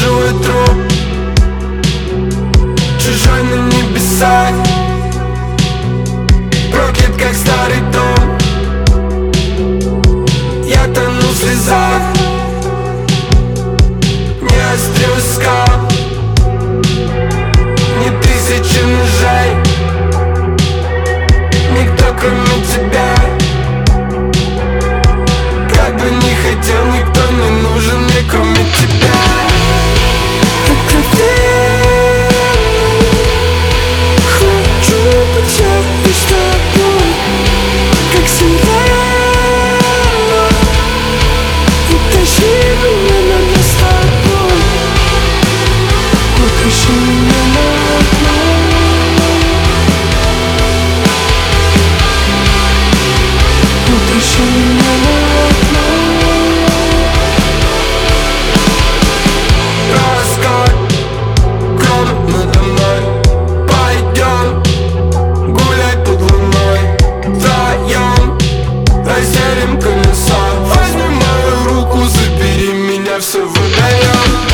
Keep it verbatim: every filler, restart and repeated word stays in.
чужой труп, чужой на небесах, проклят как старый дом. Я тону в слезах, не острил скал, не тысячи ножей. Никто кроме тебя, как бы не хотел, никто не нужен мне кроме тебя. Хочу быть рядом с тобой, как сирена. Утащи меня на дно с тобой, утащи меня на дно. Утащи меня на дно. Раскат, гром надо мной. Пойдем гулять под луной, вдвоем разделим колеса. Возьми мою руку, забери меня, все выдаем.